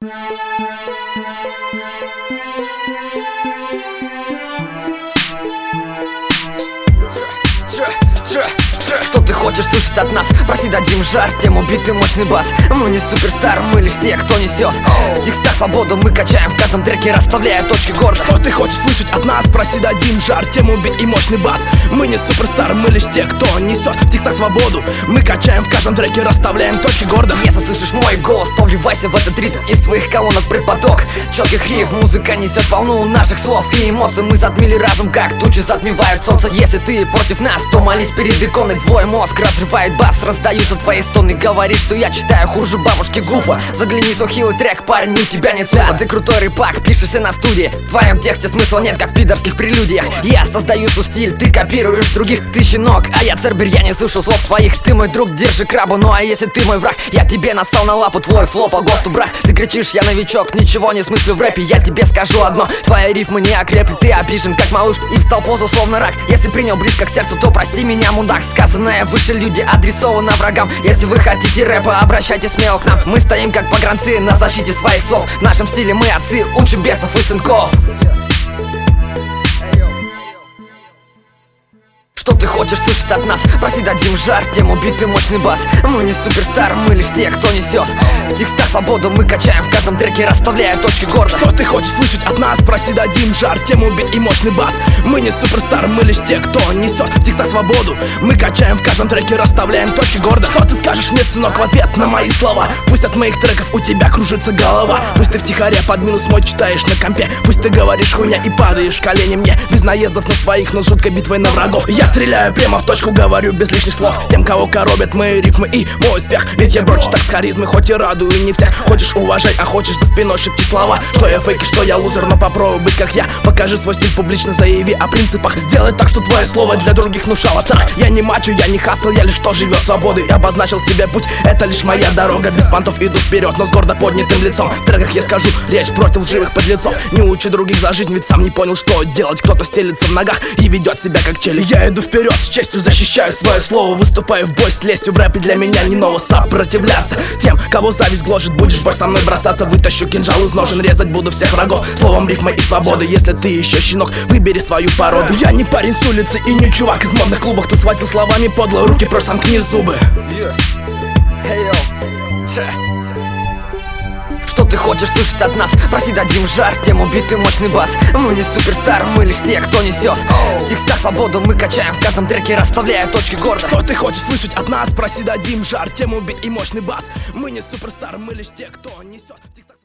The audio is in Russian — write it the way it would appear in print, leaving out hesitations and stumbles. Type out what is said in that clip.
Что ты хочешь слышать от нас? Проси, дадим жар, тем убитый мощный бас. Мы не суперстар, мы лишь те, кто несет в текстах свободу. Мы качаем в каждом треке, расставляя точки города. Что ты хочешь слышать от нас? Проси, дадим жар, тем убит и мощный бас. Мы не суперстар, мы лишь те, кто несет в текстах свободу. Мы качаем в каждом треке, расставляем точки города. Если слышишь мой голос, то вливайся в этот ритм. Из твоих колонок предпоток четких риф. Музыка несет волну наших слов и эмоций. Мы затмили разум, как тучи затмевают солнце. Если ты против нас, то молись перед иконой. Твой мозг разрывает бас, раздаются твои стоны. Говоришь, что я читаю хуже бабушки Гуфа. Загляни, сухилый трек, парень, у тебя нет слова. Ты крутой рэпак, пишешься на студии. В твоем тексте смысла нет, как в пидорских прелюдиях. Я создаю свой стиль, ты копируешь других. Ты щенок, а я цербер, я не слышу слов твоих. Ты мой друг, держи крабу, ну а если ты мой враг, я тебе нассал на лапу, твой флоу по ГОСТу брак. Ты кричишь, я новичок, ничего не смыслю в рэпе. Я тебе скажу одно, твоя рифма не окрепли. Ты обижен, как малыш, и встал позу словно рак. Если принял близко к сердцу, то прости меня, мудак. Сказанное выше люди адресовано врагам. Если вы хотите рэпа, обращайтесь смело к нам. Мы стоим как погранцы на защите своих слов. В нашем стиле мы отцы, учим бесов и сынков. Что ты хочешь слышать от нас? Проси, дадим жар, тем убитый мощный бас. Мы не суперстар, мы лишь те, кто несет в текстах свободу. Мы качаем в каждом треке, расставляя точки города. Что ты хочешь слышать от нас? Проси, дадим жар, тем убит и мощный бас. Мы не суперстар, мы лишь те, кто несет в текстах свободу. Мы качаем в каждом треке, расставляем точки города. Что ты скажешь мне, сынок, в ответ на мои слова? Пусть от моих треков у тебя кружится голова. Пусть ты втихаря под минус мой читаешь на компе. Пусть ты говоришь хуйня и падаешь колени мне. Без наездов на своих, но с жуткой битвой на врагов. Я стреляю прямо в точку, говорю без лишних слов. Тем, кого коробят мои рифмы и мой успех. Ведь я брочу так с харизмой, хоть и радую не всех. Хочешь уважай, а хочешь за спиной шепти слова. Что я фейк и что я лузер, но попробуй быть как я. Покажи свой стиль, публично заяви о принципах. Сделай так, что твое слово для других внушало страх. Я не мачо, я не хасл, я лишь кто живет свободой. Я обозначил себе путь, это лишь моя дорога. Без понтов иду вперед, но с гордо поднятым лицом. В треках я скажу речь против лживых подлецов. Не учу других за жизнь, ведь сам не понял, что делать. Кто-то стелится в ногах и ведет себя как челюсть. Я иду вперед с честью, защищаю свое слово. Выступаю в бой с лестью, в рэпе для меня не ново сопротивляться тем, кого зависть гложет. Будешь в бой со мной бросаться, вытащу кинжал из ножен. Резать буду всех врагов словом, рифмой и свободой. Если ты еще щенок, выбери свою породу. Я не парень с улицы и не чувак из модных клубов. Ты схватил словами подло, руки прочь, сомкни зубы. Что ты хочешь слышать от нас? Проси, дадим жар, тем убитый мощный бас. Мы не суперстар, мы лишь те, кто несет в текстах свободу. Мы качаем в каждом треке, расставляя точки города. Что ты хочешь слышать от нас? Проси, дадим жар, тем убит и мощный бас. Мы не суперстар, мы лишь те, кто несет в текстах